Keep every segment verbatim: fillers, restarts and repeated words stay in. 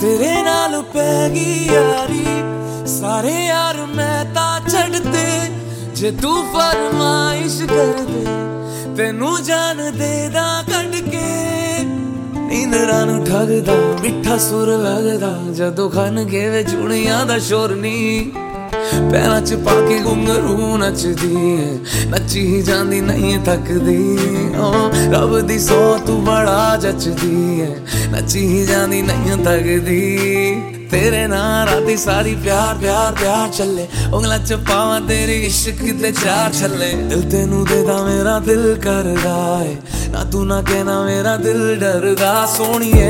तेरे नाल पैगी यारी सारे यार मैं ता छड्डदे जे तू फरमाइश कर दे तेनू जान दे दा कढ के नींदरां नू ठगदा मिठा सुर लगदा जदों खन के वे चूड़ियां दा शोर नी पैरां च पाके घुंघरू नचदी नची ही जांदी नहीं थकदी ओ रब दी सौ तू बड़ा जचदी नची ही जांदी नहीं थकदी तेरे नाल राती सारी प्यार प्यार प्यार चले उंगलां च पावां तेरे इश्क दे चार छल्ले दिल तेनू देदा मेरा दिल करदा है ना तू ना कहना मेरा दिल डरदा सोहणीए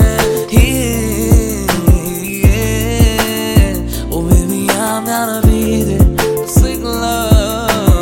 I'm gonna be there, sing love.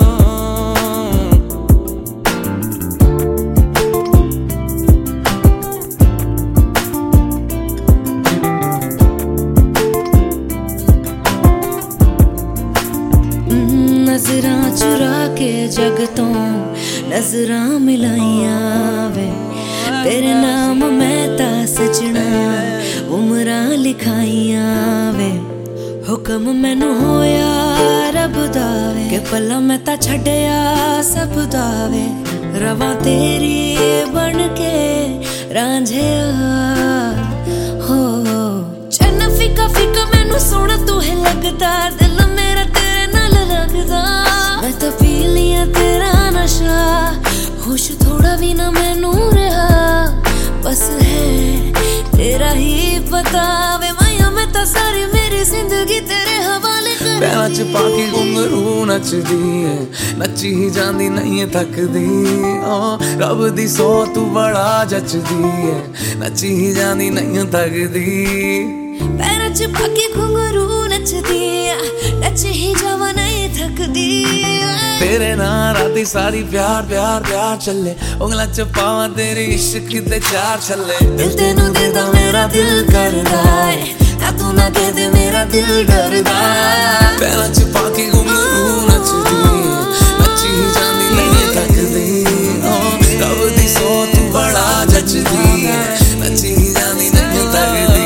नजरां चुरा के जग तो नजरां मिलाइयां वे तेरे नाम मैं ता सजना उमरां लिखाइयां वे हुक्म मैनू होया रब दा वे के पला मैं ता छड्डिया सब दा वे रवां तेरी बन के रांझिया हो चन्न फिका फिका मैनू सोहना तू है लगदा दिल मेरा तेरे नाल लगदा मैं तां पी लिया तेरा नशा होश थोड़ा भी ना मैनू रहा बस है तेरा ही पता वे माया मैं तां सारी मेरी जिंदगी तेरे हवाले कर पैरां च पाके घुंघरू नचदी नची ही जांदी नहीं थकदी ओ रब दी सौ तू बड़ा जचदी नची ही जांदी नहीं थकदी पैरां च पाके घुंघरू नचदी नची ही जावां नहीं थकदी तेरे नाल राती सारी प्यार प्यार प्यार चले उंगलां च पावां तेरे इश्क दे चार छल्ले दिल तेनू देदा मेरा दिल करदा ना तू ना कह दे मेरा दिल डरदा पैरां च पाके घुंघरू नचदी नची ही जांदी नहीं थकदी ओ रब दी सौ तू बड़ा जचदी नची ही जांदी नहीं थकदी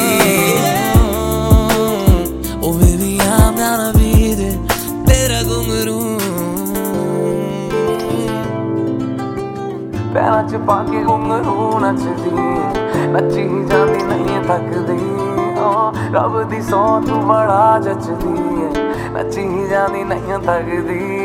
ओ baby I'm gonna be there तेरा घुंघरू पैरां च पाके घुंघरू नचदी नची ही जांदी नहीं थकदी ओ रब दी सौ तू बड़ा जचदी नची ही जांदी नहीं थकदी।